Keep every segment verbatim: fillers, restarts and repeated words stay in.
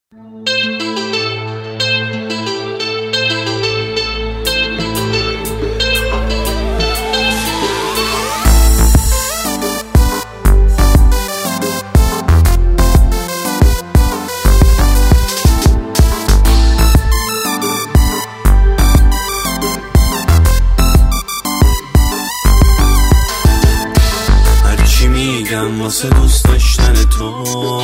میگم واسه دوست داشتن تو،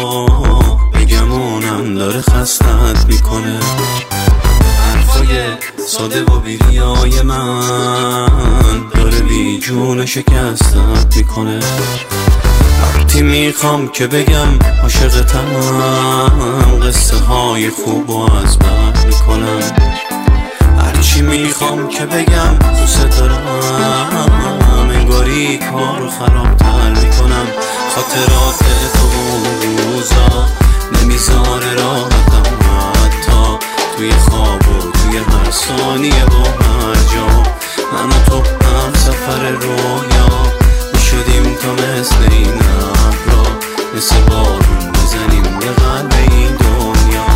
بگمونم داره خستت میکنه. حرفای ساده و بیریای من داره بی جون شکستت میکنه. وقتی میخوام که بگم عاشقتم، قصه های خوب و از بر میکنم. هرچی میخوام که بگم دوست دارم، انگاری کارو خرابتر میکنم. خاطرات تو اون روزا نمیذاره راحتم، حتی توی خواب و توی هر ثانیه و هر جا. من و تو هم سفر رویا میشدیم تا مثل این ابرا، مثل بارون بزنیم به قلب این دنیا.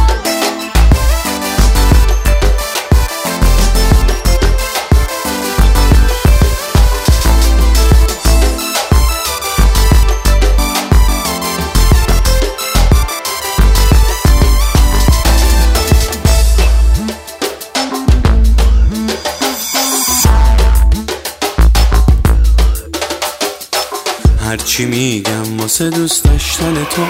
هرچی میگم واسه دوست داشتن تو،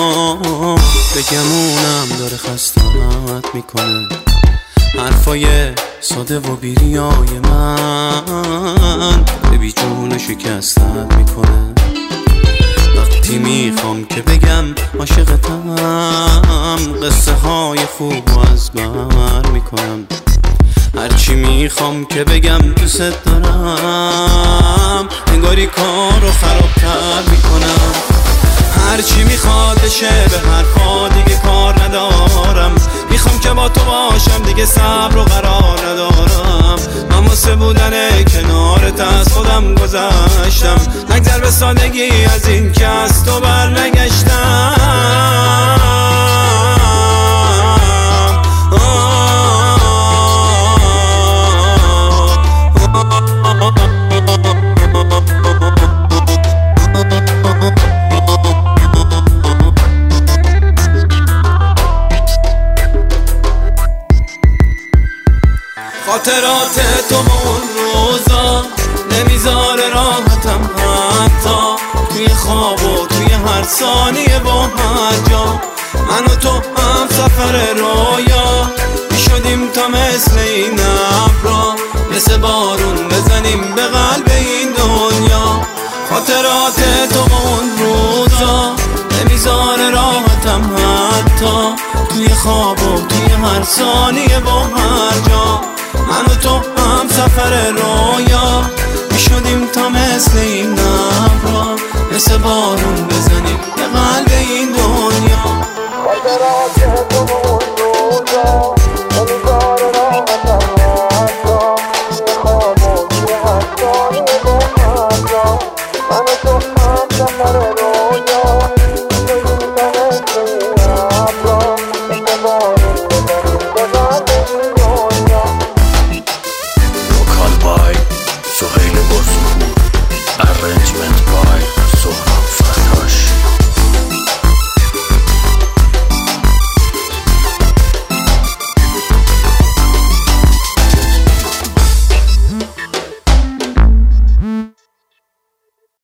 بگمونم داره خستت میکنه. حرفای ساده و بیریای من به بی جون شکستت میکنه. وقتی میخوام که بگم عاشقتم، قصه های خوب و از بر میکنم. هرچی میخوام که بگم دوست دارم، انگاری کارو خرابتر میکنم. هرچی میخواد بشه به حرفا دیگه کار ندارم. میخوام که با تو باشم دیگه صبر و قرار ندارم. من واسه بودن کنارت از خودم گذشتم، نگذر به سادگی از این که از تو بر نگشتم. خاطرات تو اون روزا نمیذاره راحتم، حتی توی خواب و توی هر ثانیه و هر جا. من و تو هم سفر رویا میشدیم تا مثل این ابرا، مثل بارون بزنیم به قلب این دنیا. خاطرات تو اون روزا نمیذاره راحتم، حتی توی خواب و توی هر ثانیه و هر جا. من و تو هم سفر رویا میشدیم تا مثل این ابرا، مثل بارون بزنیم به قلب این دنیا. خاطرات تو اون روزا